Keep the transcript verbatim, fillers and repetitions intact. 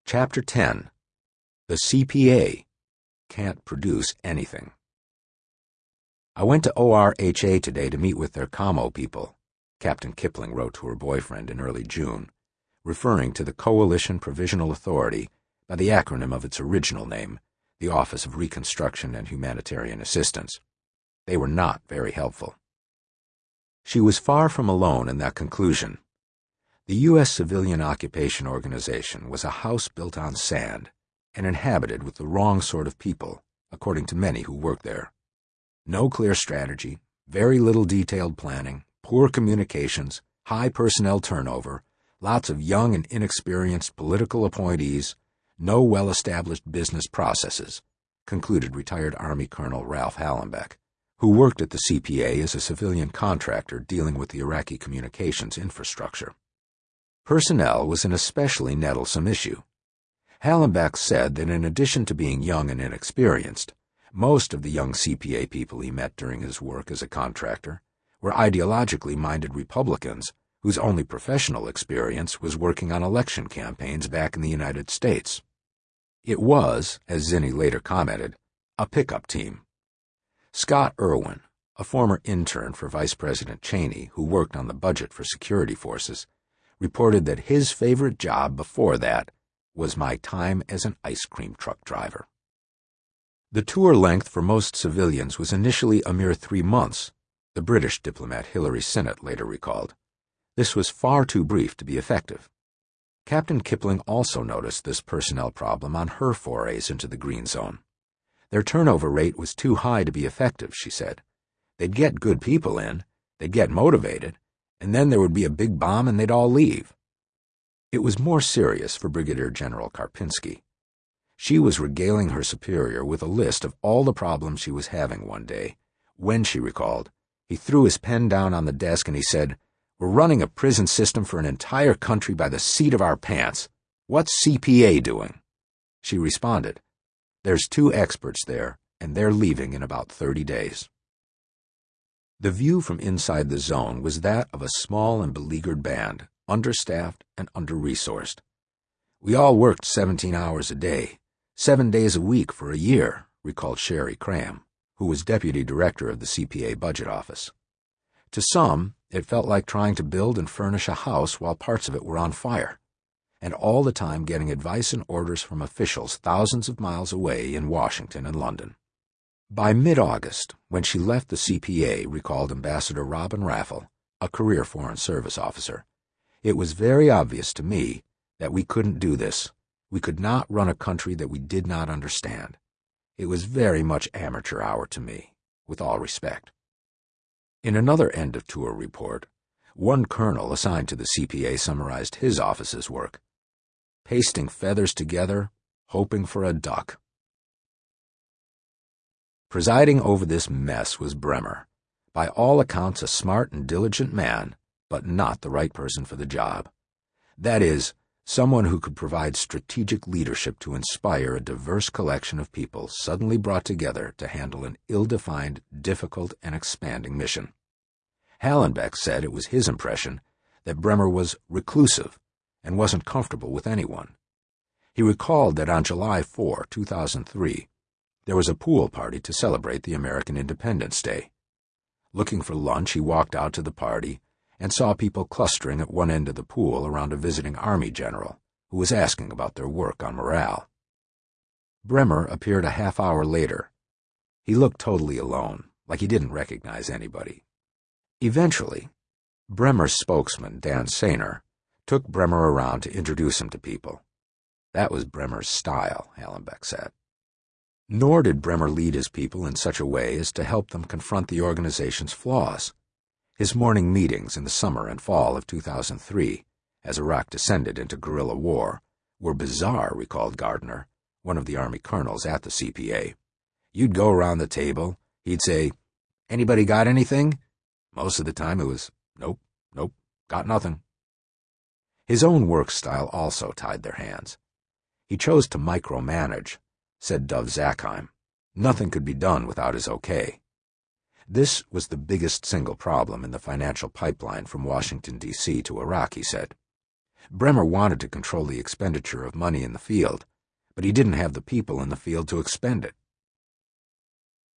Chapter ten. The C P A Can't Produce Anything. I went to O R H A today to meet with their COMO people, Captain Kipling wrote to her boyfriend in early June, referring to the Coalition Provisional Authority by the acronym of its original name, the Office of Reconstruction and Humanitarian Assistance. They were not very helpful. She was far from alone in that conclusion. The U S Civilian Occupation Organization was a house built on sand and inhabited with the wrong sort of people, according to many who worked there. No clear strategy, very little detailed planning, poor communications, high personnel turnover, lots of young and inexperienced political appointees, no well-established business processes, concluded retired Army Colonel Ralph Hallenbeck, who worked at the C P A as a civilian contractor dealing with the Iraqi communications infrastructure. Personnel was an especially nettlesome issue. Hallenbeck said that in addition to being young and inexperienced, most of the young C P A people he met during his work as a contractor were ideologically minded Republicans whose only professional experience was working on election campaigns back in the United States. It was, as Zinni later commented, a pickup team. Scott Irwin, a former intern for Vice President Cheney who worked on the budget for security forces, reported that his favorite job before that was my time as an ice cream truck driver. The tour length for most civilians was initially a mere three months, the British diplomat Hilary Sinnott later recalled. This was far too brief to be effective. Captain Kipling also noticed this personnel problem on her forays into the Green Zone. Their turnover rate was too high to be effective, she said. They'd get good people in, they'd get motivated, and then there would be a big bomb and they'd all leave. It was more serious for Brigadier General Karpinski. She was regaling her superior with a list of all the problems she was having one day, when, she recalled, he threw his pen down on the desk and he said, "We're running a prison system for an entire country by the seat of our pants. What's C P A doing?" She responded, "There's two experts there, and they're leaving in about thirty days." The view from inside the zone was that of a small and beleaguered band, understaffed and under-resourced. "We all worked seventeen hours a day, seven days a week for a year," recalled Sherry Cram, who was deputy director of the C P A budget office. To some, it felt like trying to build and furnish a house while parts of it were on fire, and all the time getting advice and orders from officials thousands of miles away in Washington and London. By mid-August, when she left the C P A, recalled Ambassador Robin Raffel, a career Foreign Service officer, it was very obvious to me that we couldn't do this. We could not run a country that we did not understand. It was very much amateur hour to me, with all respect. In another end-of-tour report, one colonel assigned to the C P A summarized his office's work: pasting feathers together, hoping for a duck. Presiding over this mess was Bremer, by all accounts a smart and diligent man, but not the right person for the job. That is, someone who could provide strategic leadership to inspire a diverse collection of people suddenly brought together to handle an ill-defined, difficult, and expanding mission. Hallenbeck said it was his impression that Bremer was reclusive and wasn't comfortable with anyone. He recalled that on July fourth, two thousand three, there was a pool party to celebrate the American Independence Day. Looking for lunch, he walked out to the party and saw people clustering at one end of the pool around a visiting Army general who was asking about their work on morale. Bremer appeared a half hour later. He looked totally alone, like he didn't recognize anybody. Eventually, Bremer's spokesman, Dan Sainer, took Bremer around to introduce him to people. That was Bremer's style, Hallenbeck said. Nor did Bremer lead his people in such a way as to help them confront the organization's flaws. His morning meetings in the summer and fall of two thousand three, as Iraq descended into guerrilla war, were bizarre, recalled Gardner, one of the Army colonels at the C P A. You'd go around the table, he'd say, "Anybody got anything?" Most of the time it was, "Nope, nope, got nothing." His own work style also tied their hands. He chose to micromanage, said Dov Zakheim. Nothing could be done without his okay. This was the biggest single problem in the financial pipeline from Washington, D C to Iraq, he said. Bremer wanted to control the expenditure of money in the field, but he didn't have the people in the field to expend it.